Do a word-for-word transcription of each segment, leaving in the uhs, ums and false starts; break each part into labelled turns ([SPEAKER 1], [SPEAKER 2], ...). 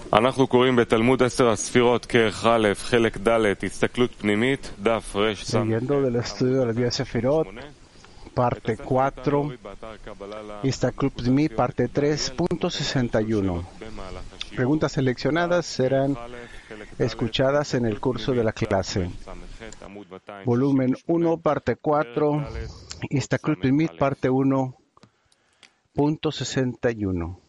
[SPEAKER 1] אנחנו קוראים בתלמוד עשר הספירות כרך א', חלק ד', הסתכלות פנימית, דף רש ס'.
[SPEAKER 2] Siguiendo del estudio de las diez Sefirot, parte cuatro, Istaklut Pnimi, parte tres punto sesenta y uno. Preguntas seleccionadas serán escuchadas en el curso de la clase. Volumen uno, parte cuatro, Istaklut Pnimi, parte uno punto sesenta y uno.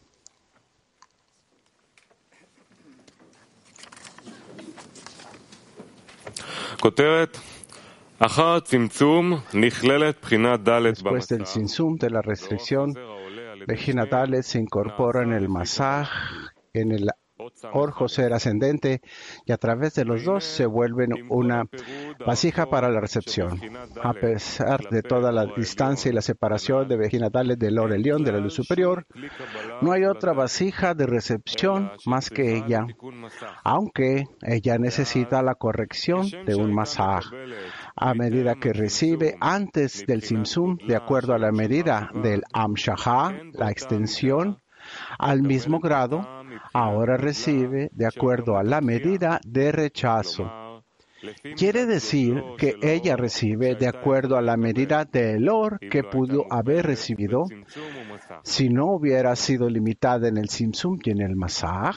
[SPEAKER 1] כותרת, אחר הצמצום נכללת בחינת ד'
[SPEAKER 2] Después del Tzimtzum de la restricción, Bejina Dalet se incorpora en el Masaj, en el Or Joser ascendente, y a través de los dos se vuelven una vasija para la recepción. A pesar de toda la distancia y la separación de Bejina Dalet del Or Elión, de la luz superior, no hay otra vasija de recepción más que ella, aunque ella necesita la corrección de un Masaj. A medida que recibe antes del Tzimtzum, de acuerdo a la medida del Amshahá, la extensión, al mismo grado, ahora recibe de acuerdo a la medida de rechazo. Quiere decir que ella recibe de acuerdo a la medida de Elor que pudo haber recibido si no hubiera sido limitada en el Tzimtzum y en el Masaj.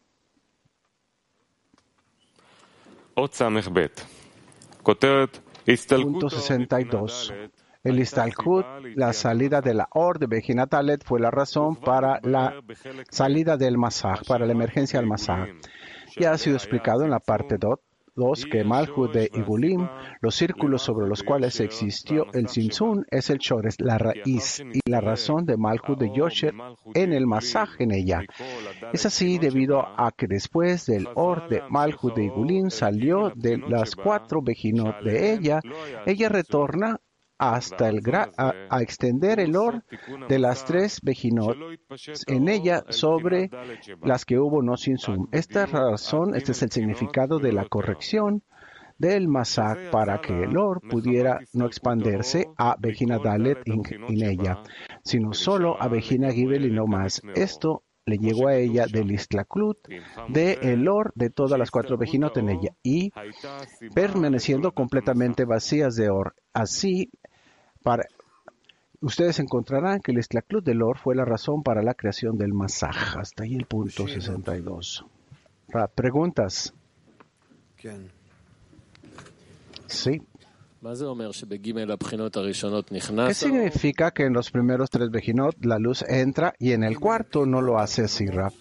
[SPEAKER 2] Punto sesenta y dos. El Istalkut, la salida de la Or de Bejina Dalet, fue la razón para la salida del Masaj, para la emergencia del Masaj. Ya ha sido explicado en la parte dos que Malhut de Ibulim, los círculos sobre los cuales existió el Tzimtzum, es el Shores, la raíz y la razón de Malhut de Yosher en el Masaj en ella. Es así debido a que después del Or de Malhut de Ibulim salió de las cuatro Bejinot de ella, ella retorna hasta el gra a, a extender el Or de las tres Bejinot en ella sobre las que hubo no Tzimtzum. Esta razón, este es el significado de la corrección del Masaj para que el Or pudiera no expandirse a Bejina Dalet en, en ella, sino solo a Bejina Gibel y no más. Esto le llegó a ella del Istalkut, de el Or de todas las cuatro Bejinot en ella, y permaneciendo completamente vacías de Or. Así, para, ustedes encontrarán que el Istalkut del Or fue la razón para la creación del Masaj. Hasta ahí el punto sesenta y dos. ¿Preguntas? Sí. ¿Qué significa que en los primeros tres Bejinot la luz entra y en el cuarto no lo hace así, Rab?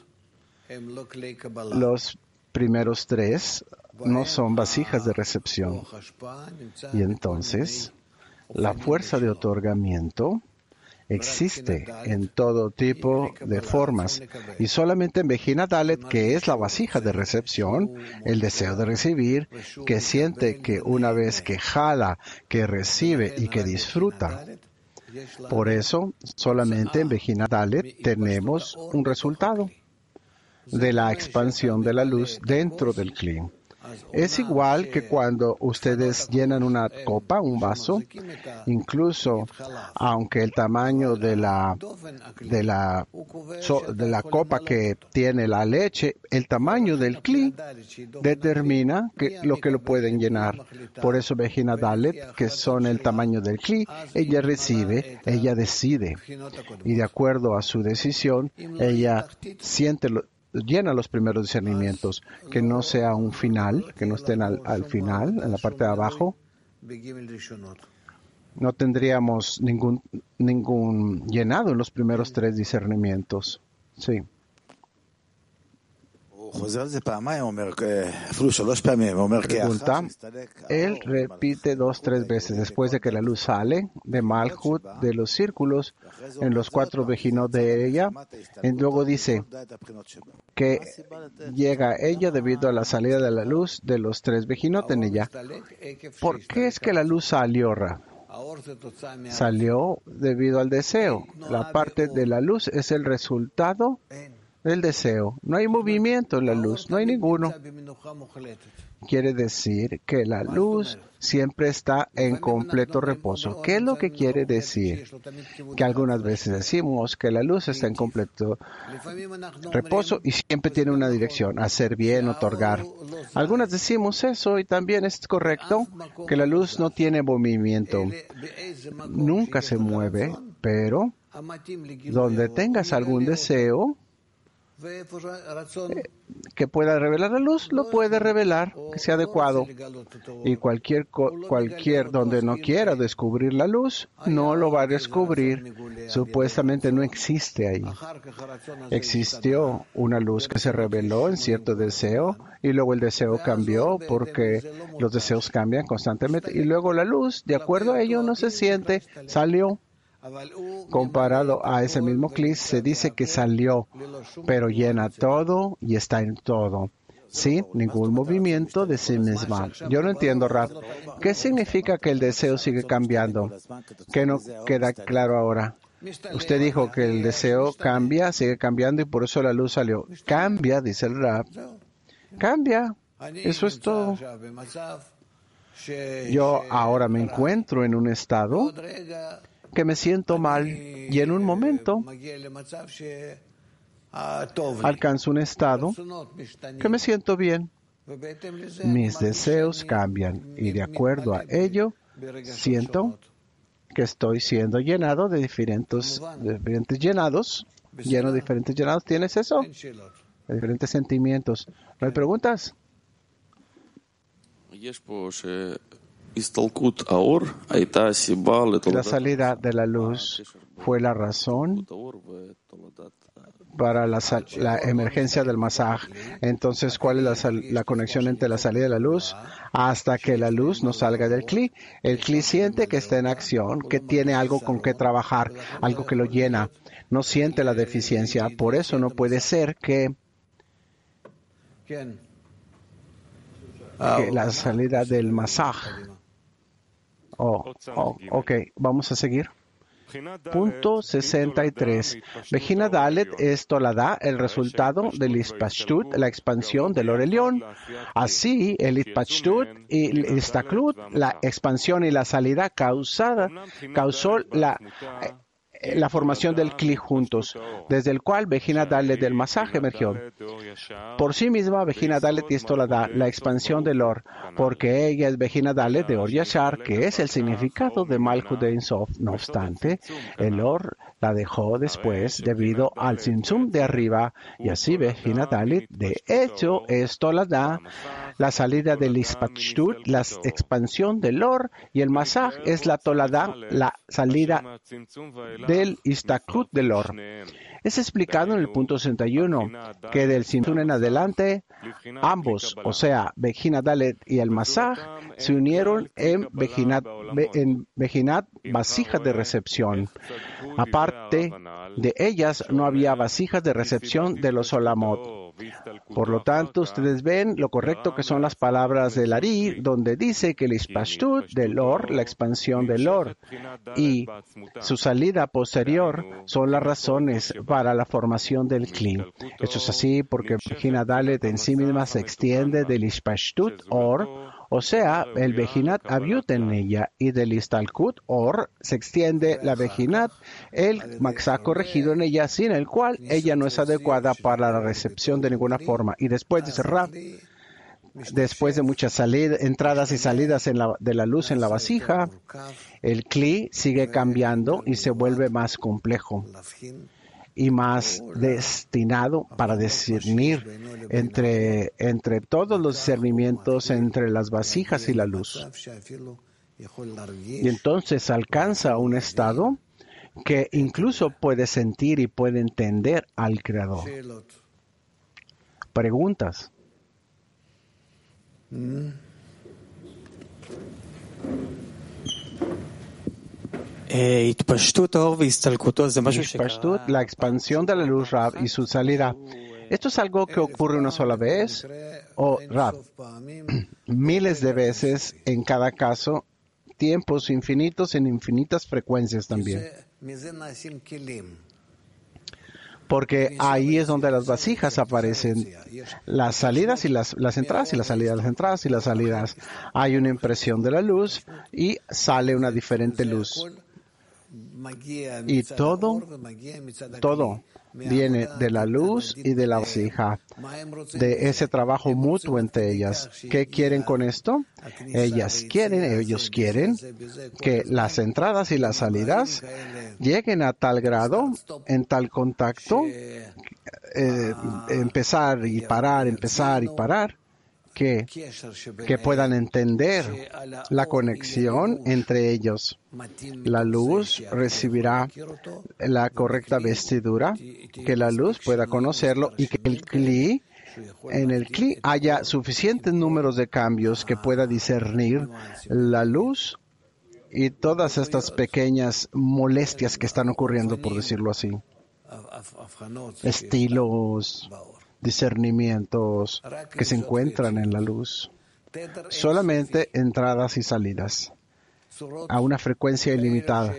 [SPEAKER 2] Los primeros tres no son vasijas de recepción. Y entonces, la fuerza de otorgamiento existe en todo tipo de formas y solamente en Bejina Dalet, que es la vasija de recepción, el deseo de recibir, que siente que una vez que jala, que recibe y que disfruta. Por eso, solamente en Bejina Dalet tenemos un resultado de la expansión de la luz dentro del Kli. Es igual que cuando ustedes llenan una copa, un vaso, incluso aunque el tamaño de la, de la, de la copa que tiene la leche, el tamaño del Kli determina que, lo que lo pueden llenar. Por eso Bejina Dalet, que son el tamaño del Kli, ella recibe, ella decide. Y de acuerdo a su decisión, ella siente lo, llena los primeros discernimientos, que no sea un final, que no estén al, al final, en la parte de abajo. No tendríamos ningún, ningún llenado en los primeros tres discernimientos. Sí. Pregunta, él repite dos, tres veces después de que la luz sale de Malhut, de los círculos, en los cuatro Bejinot de ella, y luego dice que llega a ella debido a la salida de la luz de los tres Bejinot en ella. ¿Por qué es que la luz salió, Ra? Salió debido al deseo. La parte de la luz es el resultado el deseo. No hay movimiento en la luz, no hay ninguno. Quiere decir que la luz siempre está en completo reposo. ¿Qué es lo que quiere decir? Que algunas veces decimos que la luz está en completo reposo y siempre tiene una dirección, hacer bien, otorgar. Algunas decimos eso y también es correcto que la luz no tiene movimiento. Nunca se mueve, pero donde tengas algún deseo que pueda revelar la luz, lo puede revelar, que sea adecuado. Y cualquier, cualquier donde no quiera descubrir la luz, no lo va a descubrir. Supuestamente no existe ahí. Existió una luz que se reveló en cierto deseo y luego el deseo cambió porque los deseos cambian constantemente y luego la luz, de acuerdo a ello, no se siente, salió. Comparado a ese mismo clic, se dice que salió, pero llena todo y está en todo, sin ningún movimiento de sí misma. Yo no entiendo, Rab. ¿Qué significa que el deseo sigue cambiando? ¿Qué no queda claro ahora? Usted dijo que el deseo cambia, sigue cambiando y por eso la luz salió. Cambia, dice el Rab. Cambia. Eso es todo. Yo ahora me encuentro en un estado que me siento mal y en un momento alcanzo un estado que me siento bien. Mis deseos cambian y de acuerdo a ello siento que estoy siendo llenado de diferentes, de diferentes llenados, lleno de diferentes llenados. ¿Tienes eso? De diferentes sentimientos. ¿No hay preguntas? La salida de la luz fue la razón para la, la emergencia del masaj. Entonces, ¿cuál es la, la conexión entre la salida de la luz? Hasta que la luz no salga del cli. El cli siente que está en acción, que tiene algo con que trabajar, algo que lo llena. No siente la deficiencia. Por eso no puede ser que, que la salida del masaj. Oh, oh, ok, vamos a seguir. Punto sesenta y tres. Vejina Dalet es Toladá, el resultado del Ispashtut, la expansión del Orelión. Así, el Ispashtut y el Istaklut, la expansión y la salida causada, causó la, la formación del Kli juntos, desde el cual Vejina Dalet del masaje emergió. Por sí misma, Vejina Dalet es Toladá, la expansión del Or, porque ella es Vejina Dalet de Or Yashar, que es el significado de Malchut de Ein Sof. No obstante, el Or la dejó después debido al Tzimtzum de arriba, y así Vejina Dalet de hecho es Toladá, la salida del Ispashtut, la expansión del Or, y el Masaj es la Toladá, la salida del Istaklut del Or. Es explicado en el punto sesenta y uno que del Tzimtzum en adelante, ambos, o sea, Vejina Dalet y el Masaj, se unieron en Vejinat, en Vejinat vasijas de recepción. Aparte de ellas, no había vasijas de recepción de los Olamot. Por lo tanto, ustedes ven lo correcto que son las palabras del Ari, donde dice que el Ispashtut del Or, la expansión del Or, y su salida posterior son las razones para la formación del Kli. Esto es así porque Vejina Dalet en sí misma se extiende del Ispashtut Or, o sea, el Vejinat Aviut en ella, y del Istalkut Or se extiende la Vejinat, el Maxá corregido en ella, sin el cual ella no es adecuada para la recepción de ninguna forma. Y después dice Rab, después de muchas salidas, entradas y salidas en la, de la luz en la vasija, el Kli sigue cambiando y se vuelve más complejo y más destinado para discernir entre, entre todos los discernimientos entre las vasijas y la luz. Y entonces alcanza un estado que incluso puede sentir y puede entender al Creador. Preguntas. Mm. Ispashtut, la expansión de la luz, Rab, y su salida. ¿Esto es algo que ocurre una sola vez? O, Rab, miles de veces en cada caso, tiempos infinitos en infinitas frecuencias también. porque ahí es donde las vasijas aparecen, las salidas y las, las entradas y las salidas, las entradas y las salidas. Hay una impresión de la luz y sale una diferente luz. Y todo, todo viene de la luz y de la vasija, de ese trabajo mutuo entre ellas. ¿Qué quieren con esto? Ellas quieren, ellos quieren que las entradas y las salidas lleguen a tal grado, en tal contacto, eh, empezar y parar, empezar y parar, que, que puedan entender la conexión entre ellos. La luz recibirá la correcta vestidura, que la luz pueda conocerlo y que el cli, en el cli haya suficientes números de cambios que pueda discernir la luz y todas estas pequeñas molestias que están ocurriendo, por decirlo así. Estilos, discernimientos que se encuentran en la luz. Solamente entradas y salidas a una frecuencia ilimitada.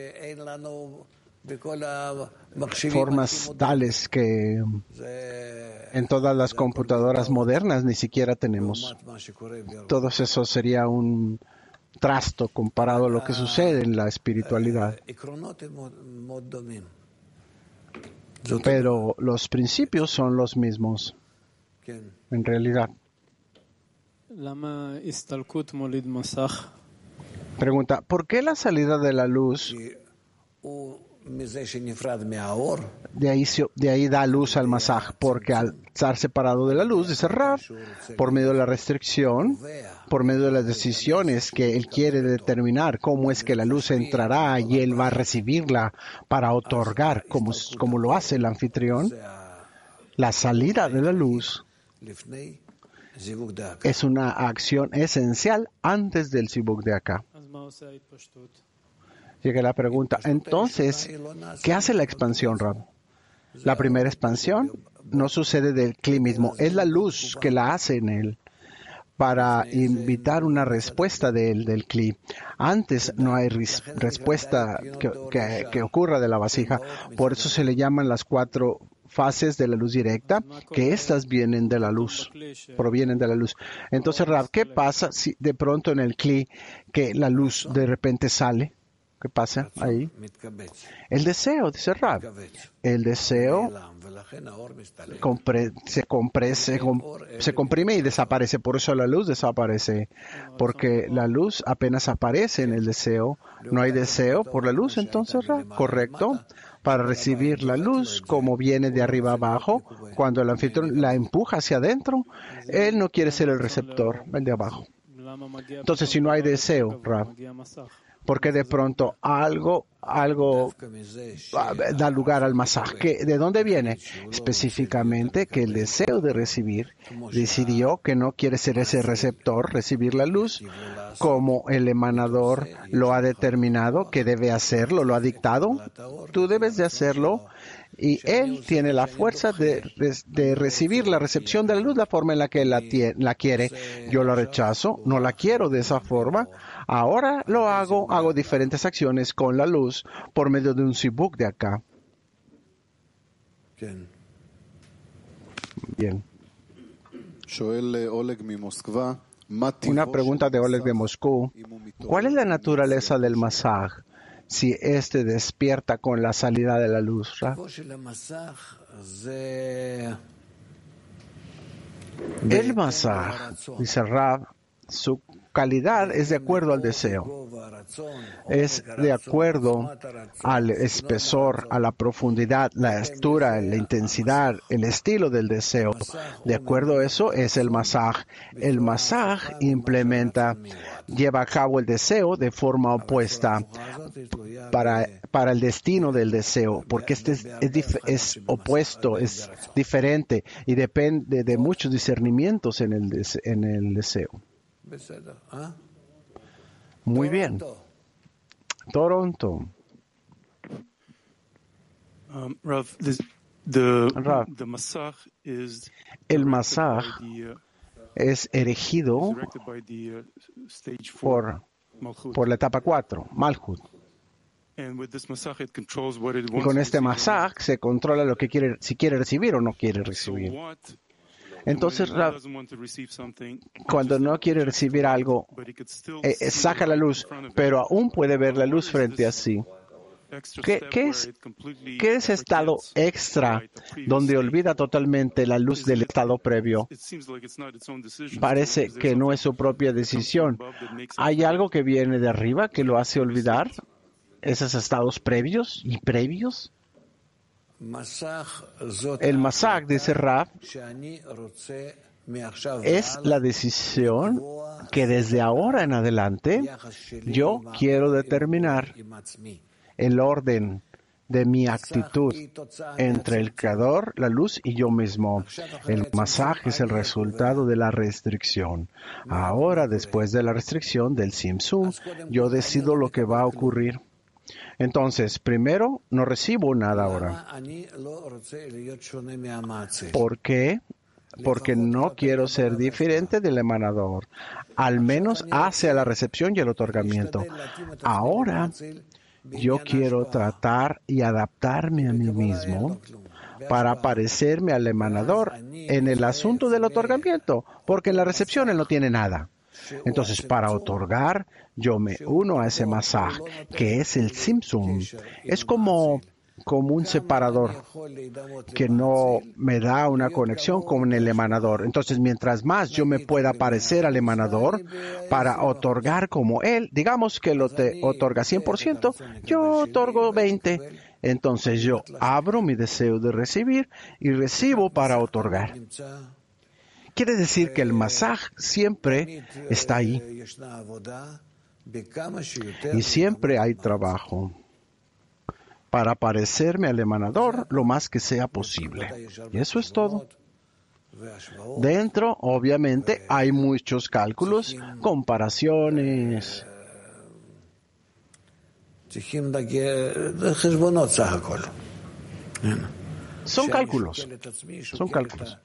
[SPEAKER 2] Formas tales que en todas las computadoras modernas ni siquiera tenemos. Todo eso sería un trasto comparado a lo que sucede en la espiritualidad. Pero los principios son los mismos, en realidad. Pregunta, ¿por qué la salida de la luz, de ahí, de ahí da luz al masaj? Porque al estar separado de la luz, dice Rav, por medio de la restricción, por medio de las decisiones que él quiere determinar cómo es que la luz entrará y él va a recibirla para otorgar, como, como lo hace el anfitrión, la salida de la luz es una acción esencial antes del Zivug de acá. Llega la pregunta, entonces, ¿qué hace la expansión, Rab? La primera expansión no sucede del cli mismo, es la luz que la hace en él para invitar una respuesta de él, del cli. Antes no hay ris- respuesta que, que, que ocurra de la vasija, por eso se le llaman las cuatro fases de la luz directa, que estas vienen de la luz, provienen de la luz. Entonces, Rab, ¿qué pasa si de pronto en el cli que la luz de repente sale? ¿Qué pasa ahí? El deseo, dice Rab. El deseo compre, se, compre, se, se comprime y desaparece. Por eso la luz desaparece. Porque la luz apenas aparece en el deseo. No hay deseo por la luz, entonces, Rab. Correcto. Para recibir la luz como viene de arriba abajo, cuando el anfitrión la empuja hacia adentro, él no quiere ser el receptor, el de abajo. Entonces, si no hay deseo, Rab, porque de pronto algo, algo da lugar al masaj. ¿De dónde viene? Específicamente que el deseo de recibir decidió que no quiere ser ese receptor, recibir la luz, como el emanador lo ha determinado que debe hacerlo, lo ha dictado. Tú debes de hacerlo. Y él tiene la fuerza de, de recibir la recepción de la luz, la forma en la que él la, tiene, la quiere. Yo la rechazo, no la quiero de esa forma. Ahora lo hago, hago diferentes acciones con la luz por medio de un zivug de acá. Bien. Una pregunta de Oleg de Moscú. ¿Cuál es la naturaleza del masaj si éste despierta con la salida de la luz? El masaj, dice Rab, su calidad es de acuerdo al deseo, es de acuerdo al espesor, a la profundidad, la altura, la intensidad, el estilo del deseo. De acuerdo a eso es el masaj. El masaj implementa, lleva a cabo el deseo de forma opuesta para, para el destino del deseo, porque este es, es, es opuesto, es diferente y depende de muchos discernimientos en el, des, en el deseo. Muy bien. Toronto.
[SPEAKER 3] Um, Rav, this, the,
[SPEAKER 2] Rav,
[SPEAKER 3] the masaj is
[SPEAKER 2] el masaj es erigido
[SPEAKER 3] the, uh, stage
[SPEAKER 2] por, por la etapa cuatro, Malhut.
[SPEAKER 3] And with this masach, it controls what it
[SPEAKER 2] Y
[SPEAKER 3] wants
[SPEAKER 2] con
[SPEAKER 3] to
[SPEAKER 2] este
[SPEAKER 3] receive.
[SPEAKER 2] masaj se controla lo que quiere, si quiere recibir o no quiere
[SPEAKER 3] So
[SPEAKER 2] recibir.
[SPEAKER 3] what?
[SPEAKER 2] Entonces,
[SPEAKER 3] when one
[SPEAKER 2] Rab,
[SPEAKER 3] doesn't want to receive something, he
[SPEAKER 2] cuando
[SPEAKER 3] just
[SPEAKER 2] no quiere
[SPEAKER 3] projects
[SPEAKER 2] recibir
[SPEAKER 3] the light,
[SPEAKER 2] algo,
[SPEAKER 3] but he could still
[SPEAKER 2] eh,
[SPEAKER 3] see the
[SPEAKER 2] saca la
[SPEAKER 3] light in
[SPEAKER 2] luz,
[SPEAKER 3] front of him.
[SPEAKER 2] pero aún puede ver la
[SPEAKER 3] Now,
[SPEAKER 2] luz
[SPEAKER 3] what is
[SPEAKER 2] frente a
[SPEAKER 3] this
[SPEAKER 2] sí.
[SPEAKER 3] extra
[SPEAKER 2] ¿Qué,
[SPEAKER 3] step
[SPEAKER 2] qué
[SPEAKER 3] where
[SPEAKER 2] es,
[SPEAKER 3] it completely
[SPEAKER 2] qué es estado
[SPEAKER 3] forgets the
[SPEAKER 2] extra
[SPEAKER 3] light, the previous
[SPEAKER 2] donde
[SPEAKER 3] state?
[SPEAKER 2] olvida totalmente la luz
[SPEAKER 3] Isn't
[SPEAKER 2] del
[SPEAKER 3] it-
[SPEAKER 2] estado previo?
[SPEAKER 3] It seems like it's not its own decision.
[SPEAKER 2] Parece
[SPEAKER 3] Is there
[SPEAKER 2] que no
[SPEAKER 3] something
[SPEAKER 2] es su propia
[SPEAKER 3] that comes from
[SPEAKER 2] decisión.
[SPEAKER 3] above that makes it
[SPEAKER 2] ¿Hay
[SPEAKER 3] forget
[SPEAKER 2] algo que viene de arriba que lo hace
[SPEAKER 3] the previous
[SPEAKER 2] olvidar
[SPEAKER 3] state?
[SPEAKER 2] esos estados previos y previos? El masaj, dice Rab, es la decisión que desde ahora en adelante yo quiero determinar el orden de mi actitud entre el Creador, la luz y yo mismo. El masaj es el resultado de la restricción. Ahora, después de la restricción del Tzimtzum, yo decido lo que va a ocurrir. Entonces, primero, no recibo nada ahora. ¿Por qué? Porque no quiero ser diferente del emanador, al menos hacia la recepción y el otorgamiento. Ahora, yo quiero tratar y adaptarme a mí mismo para parecerme al emanador en el asunto del otorgamiento, porque en la recepción él no tiene nada. Entonces, para otorgar, yo me uno a ese masaj, que es el Tzimtzum. Es como, como un separador que no me da una conexión con el emanador. Entonces, mientras más yo me pueda parecer al emanador para otorgar como él, digamos que lo te otorga cien por ciento, yo otorgo veinte por ciento. Entonces, yo abro mi deseo de recibir y recibo para otorgar. Quiere decir que el masaj siempre está ahí. Y siempre hay trabajo para parecerme al emanador lo más que sea posible. Y eso es todo. Dentro, obviamente, hay muchos cálculos, comparaciones. Son cálculos. Son cálculos.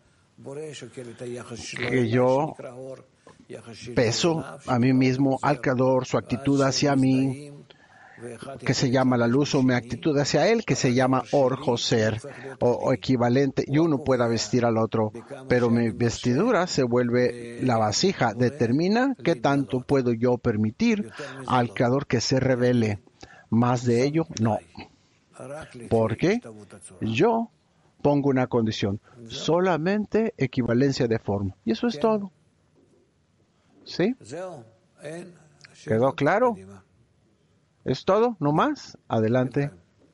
[SPEAKER 2] Que yo peso a mí mismo, al Creador, su actitud hacia mí, que se llama la luz, o mi actitud hacia él, que se llama Or Joser, o, o equivalente, y uno pueda vestir al otro, pero mi vestidura se vuelve la vasija, determina qué tanto puedo yo permitir al Creador que se revele. Más de ello, no. Porque yo pongo una condición, solamente equivalencia de forma. Y eso es todo. ¿Sí? ¿Quedó claro? ¿Es todo? ¿No más? Adelante.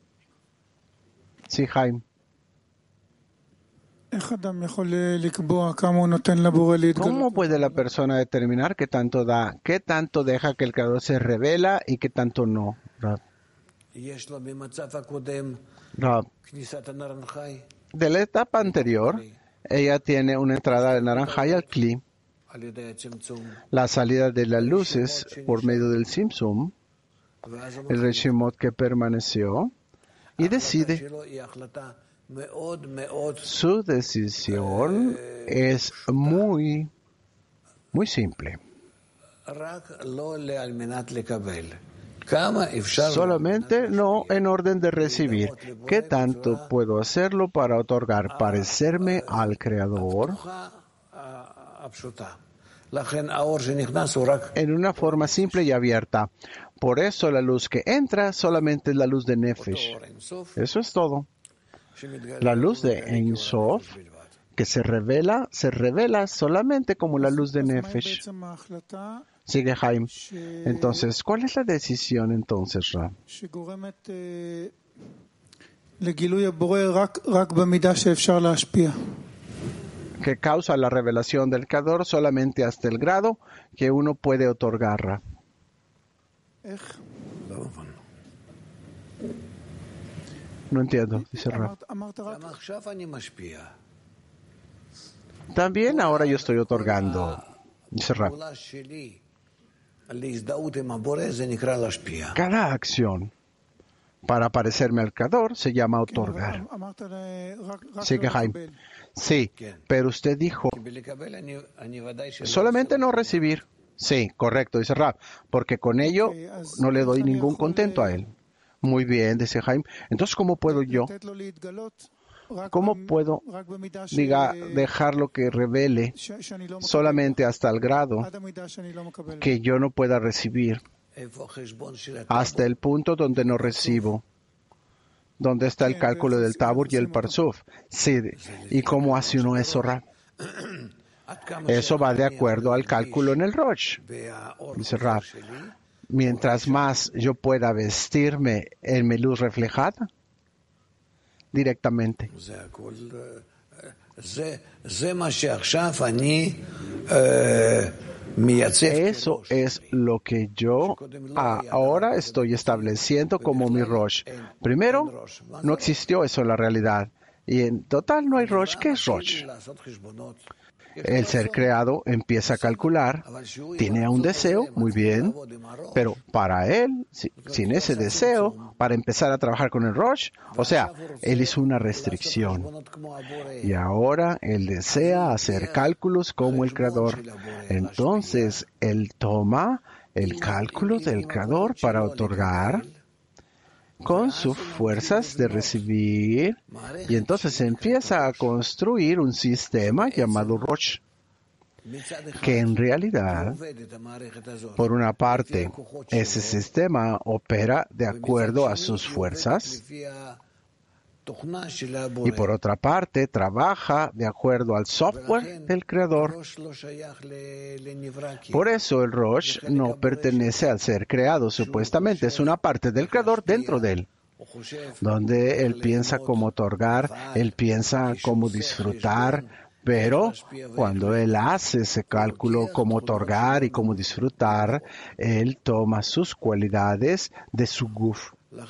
[SPEAKER 2] Sí, Jaime. ¿Cómo puede la persona determinar qué tanto da, qué tanto deja que el Creador se revela y qué tanto no? Rab. Rab. De la etapa anterior, ella tiene una entrada de naranja y al Kli, la salida de las luces por medio del Tzimtzum, el Reshimot que permaneció, y decide. Su decisión es muy, muy simple. Solamente no en orden de recibir. ¿Qué tanto puedo hacerlo para otorgar, parecerme al Creador en una forma simple y abierta? Por eso la luz que entra solamente es la luz de Nefesh. Eso es todo. La luz de Ein Sof que se revela, se revela solamente como la luz de Nefesh. Sigue Jaime. Entonces, ¿cuál es la decisión entonces, Ra? Que causa la revelación del Creador solamente hasta el grado que uno puede otorgar, Ra. No entiendo, dice Ra. También ahora yo estoy otorgando, dice Ra. Cada acción para parecerme al Creador se llama otorgar. Sigue Jaime. Sí, pero usted dijo solamente no recibir. Sí, correcto, dice Rab, porque con ello no le doy ningún contento a él. Muy bien, dice Jaime. Entonces, ¿cómo puedo yo? ¿Cómo puedo diga, dejarlo que revele solamente hasta el grado que yo no pueda recibir? Hasta el punto donde no recibo. ¿Dónde está el cálculo del Tabur y el Parsuf? Sí. ¿Y cómo hace uno eso, Rab? Eso va de acuerdo al cálculo en el Rosh. Dice Rab. Mientras más yo pueda vestirme en mi luz reflejada, directamente. Eso es lo que yo ahora estoy estableciendo como mi Rosh. Primero, no existió eso en la realidad. Y en total no hay Rosh. ¿Qué es Rosh? El ser creado empieza a calcular, tiene un deseo, muy bien, pero para él, sin ese deseo, para empezar a trabajar con el Rosh, o sea, él hizo una restricción. Y ahora él desea hacer cálculos como el Creador. Entonces, él toma el cálculo del Creador para otorgar con sus fuerzas de recibir, y entonces empieza a construir un sistema llamado Rosh, que en realidad, por una parte, ese sistema opera de acuerdo a sus fuerzas, y por otra parte, trabaja de acuerdo al software del Creador. Por eso el Rosh no pertenece al ser creado, supuestamente es una parte del Creador dentro de él, donde él piensa cómo otorgar, él piensa cómo disfrutar, pero cuando él hace ese cálculo cómo otorgar y cómo disfrutar, él toma sus cualidades de su guf.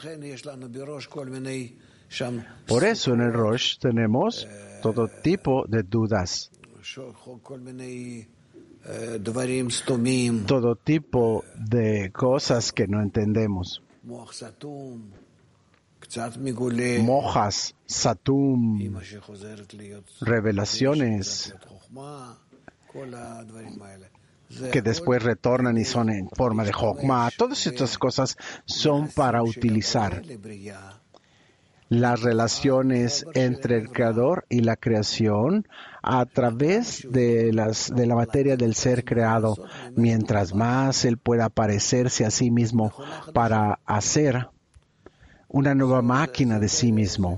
[SPEAKER 2] Por eso en el Rosh tenemos todo tipo de dudas, todo tipo de cosas que no entendemos. Mojas, Satum, revelaciones que después retornan y son en forma de Jokma. Todas estas cosas son para utilizar las relaciones entre el Creador y la creación a través de, las, de la materia del ser creado, mientras más él pueda parecerse a sí mismo para hacer una nueva máquina de sí mismo.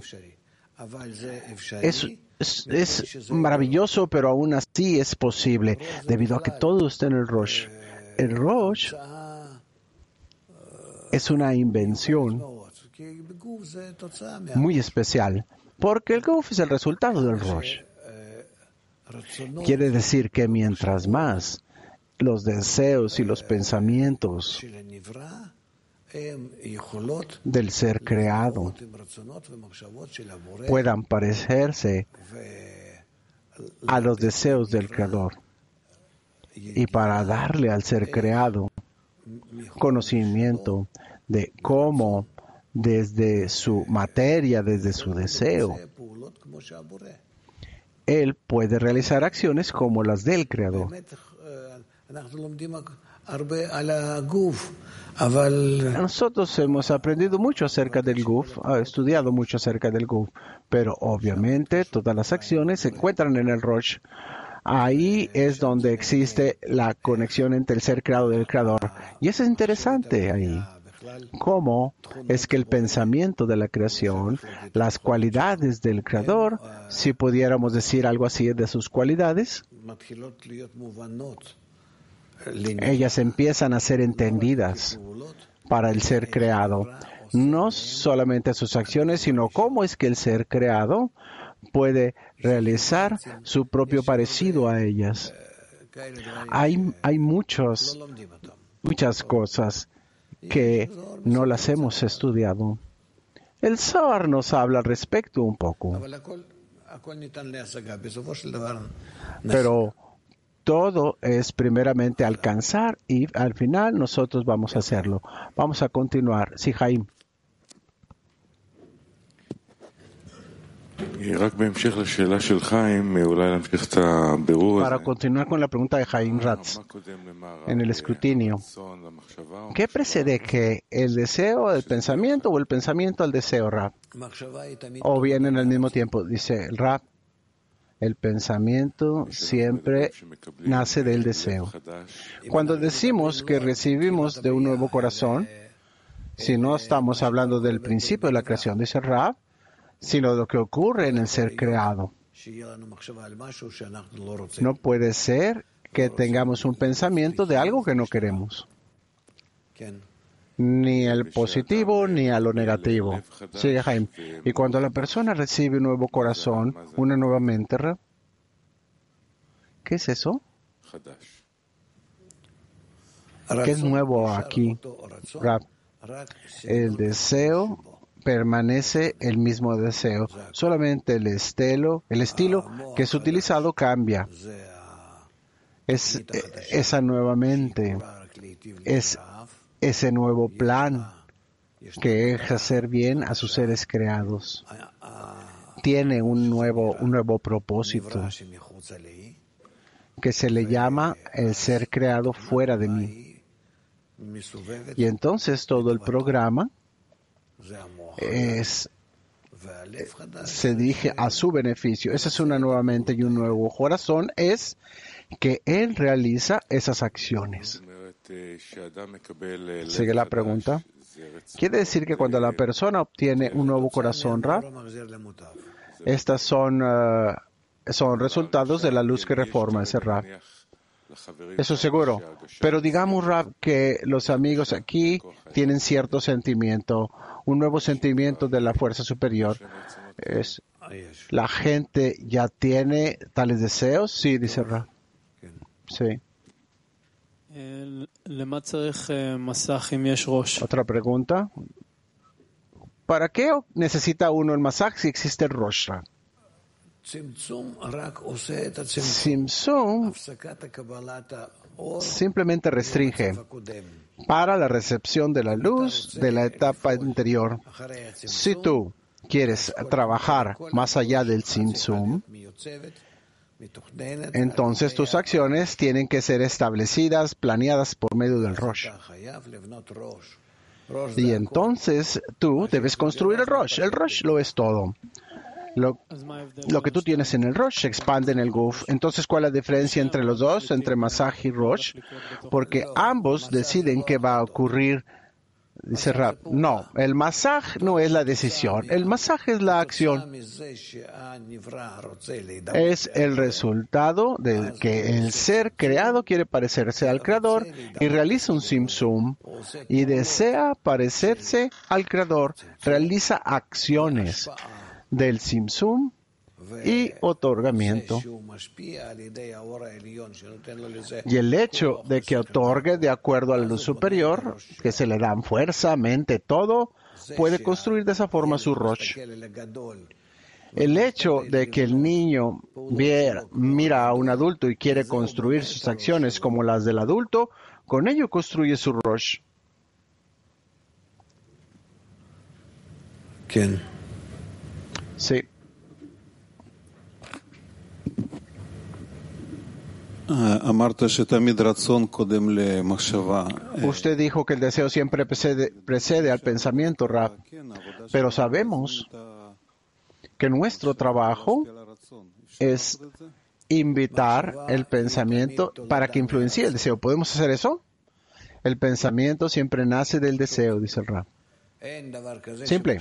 [SPEAKER 2] Es, es, es maravilloso, pero aún así es posible, debido a que todo está en el Rosh. El Rosh es una invención muy especial, porque el Guf es el resultado del Rosh. Quiere decir que mientras más los deseos y los pensamientos del ser creado puedan parecerse a los deseos del Creador, y para darle al ser creado conocimiento de cómo desde su materia, desde su deseo, él puede realizar acciones como las del Creador. Nosotros hemos aprendido mucho acerca del Guf, ha estudiado mucho acerca del Guf, pero obviamente todas las acciones se encuentran en el Rosh. Ahí es donde existe la conexión entre el ser creado y el Creador. Y eso es interesante ahí. ¿Cómo es que el pensamiento de la creación, las cualidades del Creador, si pudiéramos decir algo así de sus cualidades, ellas empiezan a ser entendidas para el ser creado? No solamente sus acciones, sino cómo es que el ser creado puede realizar su propio parecido a ellas. Hay, hay muchos, muchas cosas que no las hemos estudiado. El Zohar nos habla al respecto un poco. Pero todo es primeramente alcanzar y al final nosotros vamos a hacerlo. Vamos a continuar. Sí, Jaime. Para continuar con la pregunta de Chaim Ratz, en el escrutinio, ¿qué precede que el deseo al pensamiento o el pensamiento al deseo, Rab? ¿O vienen al mismo tiempo? Dice el Rab, el pensamiento siempre nace del deseo. Cuando decimos que recibimos de un nuevo corazón, si no estamos hablando del principio de la creación, dice Rab, sino de lo que ocurre en el ser creado. No puede ser que tengamos un pensamiento de algo que no queremos. Ni el positivo ni a lo negativo. Sigue Jaime. Y cuando la persona recibe un nuevo corazón, una nueva mente, Rab, ¿qué es eso? ¿Qué es nuevo aquí, Rab? El deseo permanece el mismo deseo. Solamente el estilo, el estilo que es utilizado cambia. Es esa nueva mente, es ese nuevo plan que es hacer bien a sus seres creados. Tiene un nuevo, un nuevo propósito que se le llama el ser creado fuera de mí. Y entonces todo el programa es, se dirige a su beneficio. Esa es una nueva mente y un nuevo corazón, es que él realiza esas acciones. Sigue la pregunta. Quiere decir que cuando la persona obtiene un nuevo corazón, Rab, estas son, uh, son resultados de la luz que reforma ese Rab. Eso seguro. Pero digamos, Rab, que los amigos aquí tienen cierto sentimiento, un nuevo sentimiento de la fuerza superior. Es, ¿la gente ya tiene tales deseos? Sí, dice Rab. Sí. Otra pregunta. ¿Para qué necesita uno el masaje si existe el Rosh? Tzimtzum simplemente restringe para la recepción de la luz de la etapa anterior. Si tú quieres trabajar más allá del Tzimtzum, entonces tus acciones tienen que ser establecidas, planeadas por medio del Rosh. Y entonces tú debes construir el Rosh. El Rosh lo es todo. Lo, lo que tú tienes en el Rosh se expande en el Guf. Entonces, ¿cuál es la diferencia entre los dos, entre Masaj y Rosh? Porque ambos deciden qué va a ocurrir. Dice Rab, no, el Masaj no es la decisión, el Masaj es la acción. Es el resultado de que el ser creado quiere parecerse al Creador y realiza un Tzimtzum y desea parecerse al Creador, realiza acciones del Tzimtzum y otorgamiento. Y el hecho de que otorgue de acuerdo a la luz superior, que se le dan fuerza, mente, todo, puede construir de esa forma su Rosh. El hecho de que el niño viera, mira a un adulto y quiere construir sus acciones como las del adulto, con ello construye su Rosh.
[SPEAKER 4] ¿Quién?
[SPEAKER 2] Sí. Usted dijo que el deseo siempre precede, precede al pensamiento, Rab. Pero sabemos que nuestro trabajo es invitar el pensamiento para que influencie el deseo. ¿Podemos hacer eso? El pensamiento siempre nace del deseo, dice el Rab. Simple.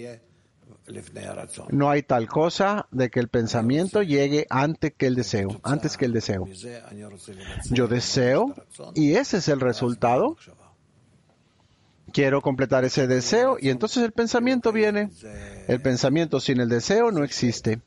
[SPEAKER 2] No hay tal cosa de que el pensamiento llegue antes que el deseo, antes que el deseo. Yo deseo y ese es el resultado. Quiero completar ese deseo y entonces el pensamiento viene. El pensamiento sin el deseo no existe.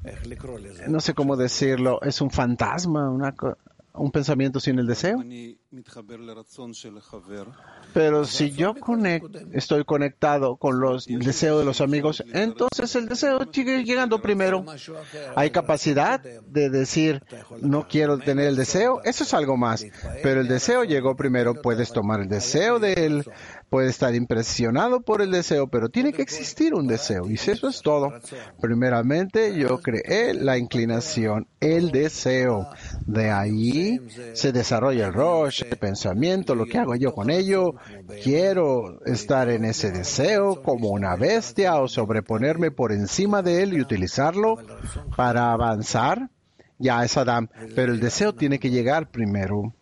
[SPEAKER 2] No sé cómo decirlo. Es un fantasma, una, un pensamiento sin el deseo. Pero si yo conect, estoy conectado con los el deseo de los amigos, entonces el deseo sigue llegando primero. Hay capacidad de decir, no quiero tener el deseo, eso es algo más. Pero el deseo llegó primero, puedes tomar el deseo de él, puedes estar impresionado por el deseo, pero tiene que existir un deseo. Y eso es todo. Primeramente, yo creé la inclinación, el deseo. De ahí se desarrolla el rosh, el pensamiento, lo que hago yo con ello. Quiero estar en ese deseo como una bestia o sobreponerme por encima de él y utilizarlo para avanzar. Ya es Adam, pero el deseo tiene que llegar primero.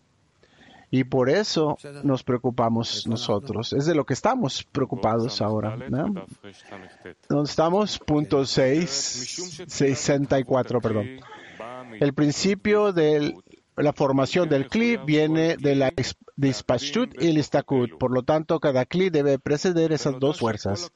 [SPEAKER 2] Y por eso nos preocupamos nosotros. Es de lo que estamos preocupados ahora, ¿no? ¿Dónde estamos? Punto seis, sesenta y cuatro, perdón. El principio de la formación del Kli viene de la Dispashtut y el Istakut. Por lo tanto, cada Kli debe preceder esas dos fuerzas.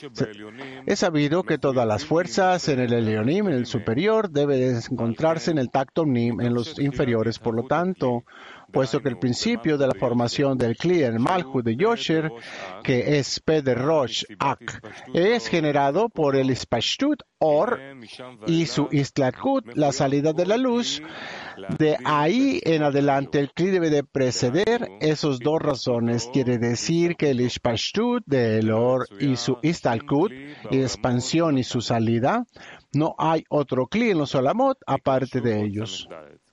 [SPEAKER 2] Es sabido que todas las fuerzas en el Elionim, en el superior, deben encontrarse en el Taktonim, en los inferiores. Por lo tanto, puesto que el principio de la formación del Kli en Malchut de Yosher, que es P de Rosh Ak, es generado por el Ispashtut Or y su Istlatkut, la salida de la luz. De ahí en adelante el Kli debe de preceder esos dos razones. Quiere decir que el Ispashtut del Or y su Istalkut, y expansión y su salida, no hay otro Kli en los Olamot aparte de ellos.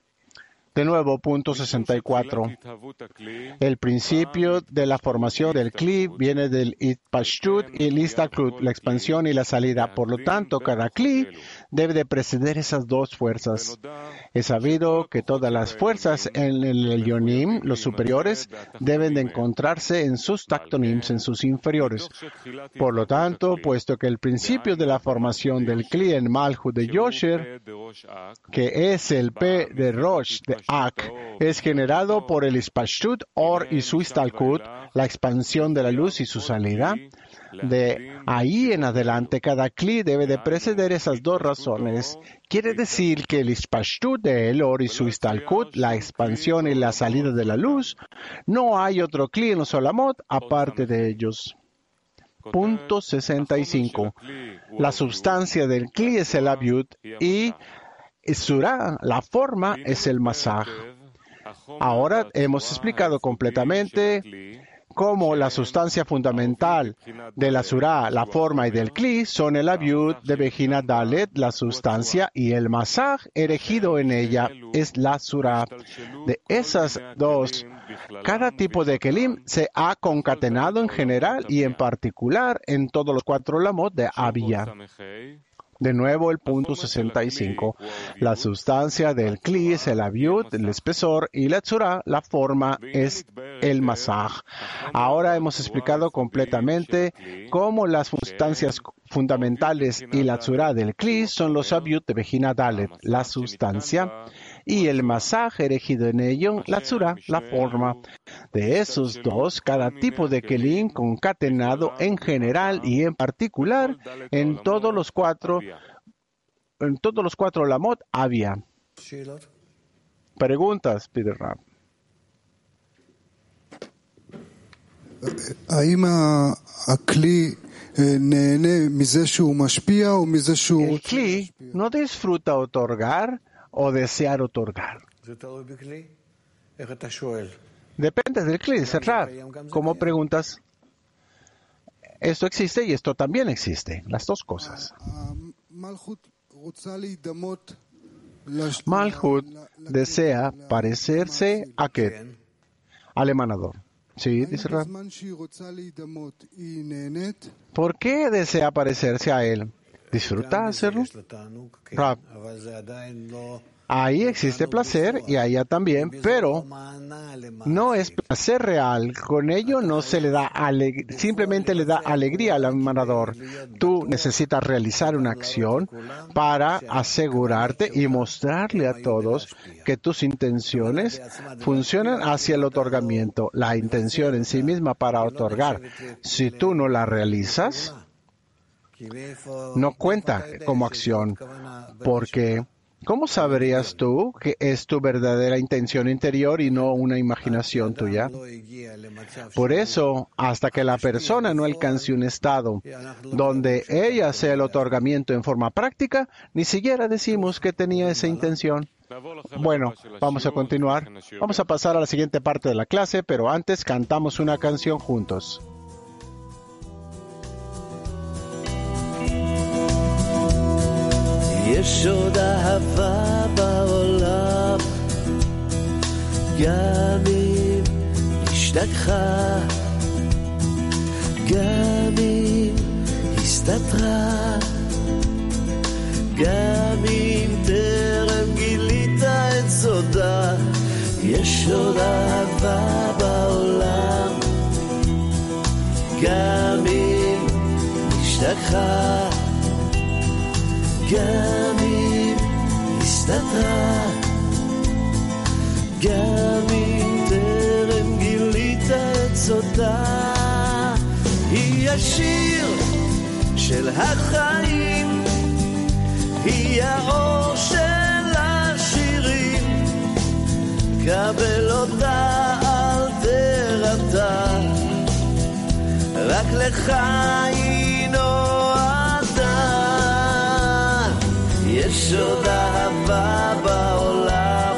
[SPEAKER 2] De nuevo, punto sesenta y cuatro. El principio de la formación del Kli viene del Itpashtut y el Istakut, la expansión y la salida. Por lo tanto, cada Kli debe de preceder esas dos fuerzas. Es sabido que todas las fuerzas en el Elionim, los superiores, deben de encontrarse en sus Taktonims, en sus inferiores. Por lo tanto, puesto que el principio de la formación del Kli en Malchut de Yosher, que es el P de Rosh de Ak, es generado por el Ispashtut Or y su Istalkut, la expansión de la luz y su salida. De ahí en adelante, cada Kli debe de preceder esas dos razones. Quiere decir que el Ispashtut de el Or y su Istalkut, la expansión y la salida de la luz, no hay otro Kli en los Olamot aparte de ellos. Punto sesenta y cinco. La sustancia del Kli es el Abyut y Surah, la forma, es el Masaj. Ahora hemos explicado completamente cómo la sustancia fundamental de la Surah, la forma y del Kli son el Abyut de Bejina Dalet, la sustancia, y el Masaj erigido en ella es la Surah. De esas dos, cada tipo de Kelim se ha concatenado en general y en particular en todos los cuatro Lamot de Abiyah. De nuevo, el punto sesenta y cinco. La sustancia del Kli es el Abyut, el espesor, y la Tzura, la forma, es el Masaj. Ahora hemos explicado completamente cómo las sustancias fundamentales y la Tzura del Kli son los Abyut de Bejina Dalet, la sustancia, y el Masaj erigido en ello, la Tzura, la forma. De esos dos, cada tipo de Kelim concatenado en general y en particular en todos los cuatro, en todos los cuatro Lamot había. Preguntas, pide Rab. ¿El Kli no disfruta otorgar o desear otorgar? Depende del Kli, dice Rab. ¿Cómo preguntas? Esto existe y esto también existe, las dos cosas. Malchut desea parecerse a qué? Al emanador. Sí, dice Rab. ¿Por qué desea parecerse a él? ¿Disfruta hacerlo? Rab. Ahí existe placer y allá también, pero no es placer real. Con ello no se le da aleg- simplemente le da alegría al emanador. Tú necesitas realizar una acción para asegurarte y mostrarle a todos que tus intenciones funcionan hacia el otorgamiento. La intención en sí misma para otorgar, si tú no la realizas, no cuenta como acción, porque ¿Cómo sabrías tú que es tu verdadera intención interior y no una imaginación tuya? Por eso, hasta que la persona no alcance un estado donde ella sea el otorgamiento en forma práctica, ni siquiera decimos que tenía esa intención. Bueno, vamos a continuar. Vamos a pasar a la siguiente parte de la clase, pero antes cantamos una canción juntos.
[SPEAKER 4] יש עוד אהבה בעולם, גם אם השתכחה, גם אם הסתתרה, גם אם טרם גילית את סודה. יש עוד אהבה בעולם, גם אם השתכחה, גם אם הסתתרה, גם אם טרם גילית את סודה. היא השיר של החיים, היא האור של השירים, קבל אותה אל תרתע, רק לך היא נועדה. יש עוד אהבה בעולם,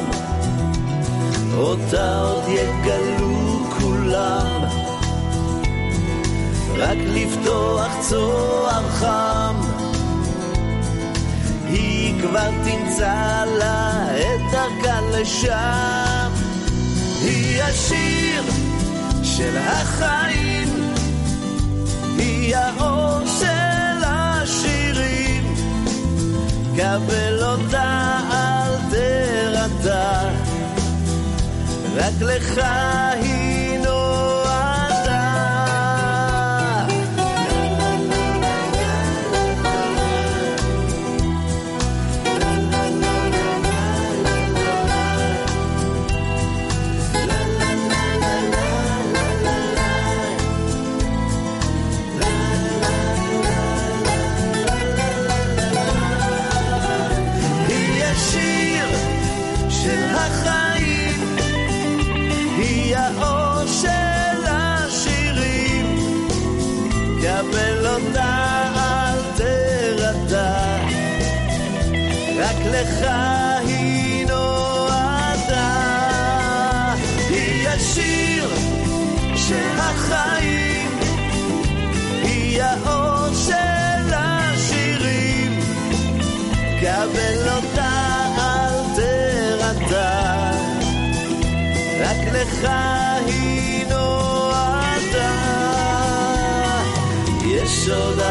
[SPEAKER 4] אותה עוד יגלו כולם, רק לפתוח צוהר חם, היא כבר תמצא לה את דרכה לשם. היא השיר של החיים, היא האור של השירים, קבל אותה אל תרתע, רק לך היא נועדה. קבל אותה אל תרתע, רק לך היא נועדה. היא השיר של החיים, היא האור של השירים, קבל אותה אל תרתע, רק לך היא נועדה. יש עוד